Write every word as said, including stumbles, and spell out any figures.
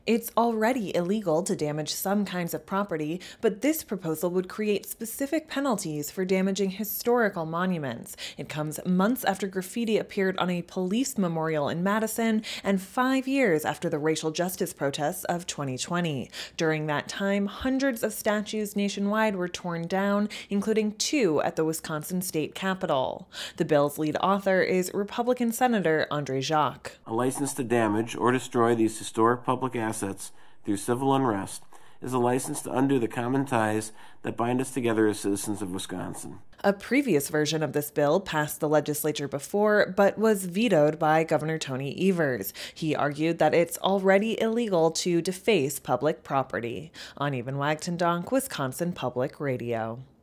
It's already illegal to damage some kinds of property, but this proposal would create specific penalties for damaging historical monuments. It comes months after graffiti appeared on a police memorial in Madison and five years after the racial justice protests of twenty twenty. During that time, hundreds of statues nationwide were torn down, including two at the Wisconsin state capitol. The bill's lead author is Republican Senator Andre Jacques. A license to damage or destroy these historic public assets through civil unrest is a license to undo the common ties that bind us together as citizens of Wisconsin. A previous version of this bill passed the legislature before, but was vetoed by Governor Tony Evers. He argued that it's already illegal to deface public property. On Even Wagton Donk, Wisconsin Public Radio.